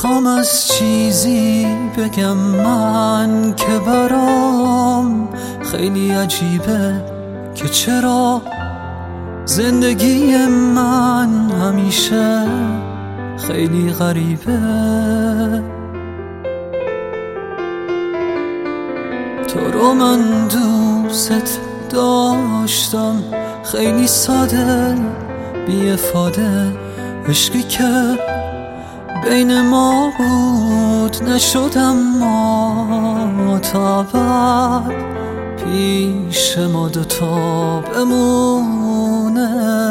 میخوام از چیزی بگم من که برام خیلی عجیبه که چرا زندگی من همیشه خیلی غریبه. تو رو من دوست داشتم خیلی ساده بی افاده، عشقی که بین ما بود نشد اما تا بعد پیش ما دوتا بمونه.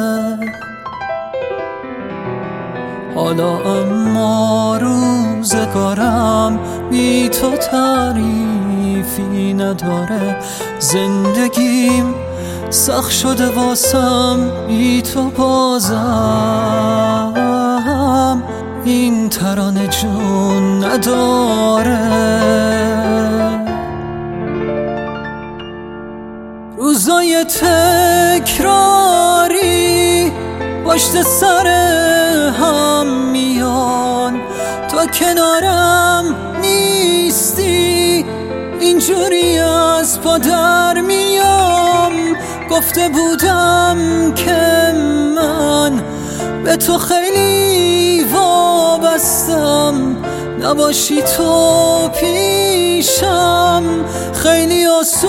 حالا اما روزگارم بی تو تعریفی نداره، زندگیم سخت شده واسم بی تو، بازم این ترانه جون نداره. روزای تکراری پشت سر هم میان، تا کنارم نیستی اینجوری از پا در میام. گفته بودم که من به تو خیلی وابستم، نباشی تو پیشم خیلی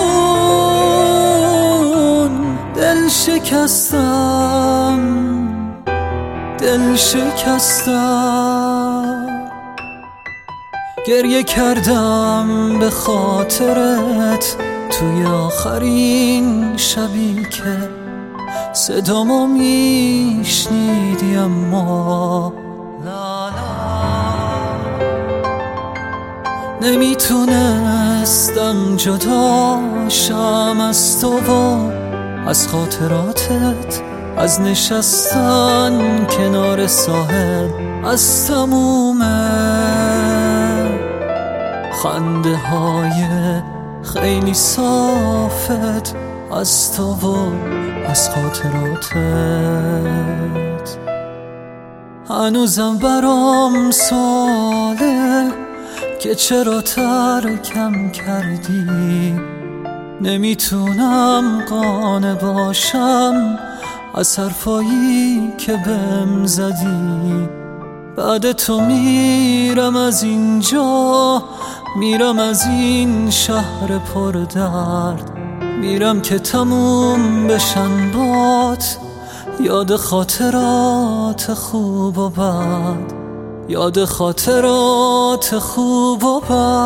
آسون دل شکستم. گریه کردم به خاطرت توی آخرین شبی که صدامو میشنیدی، اما نمیتونستم جداشم از تو و از خاطراتت، از نشستن کنار ساحل، از تموم خنده های خیلی صافت، از تو و از خاطراتت. هنوزم برام سواله که چرا ترکم کردی، نمیتونم قانع باشم از حرفایی که بهم زدی. بعد تو میرم از اینجا، میرم از این شهر پر درد، میرم که تموم بشن بات یاد خاطرات خوب و بد، یاد خاطرات خوب و بد.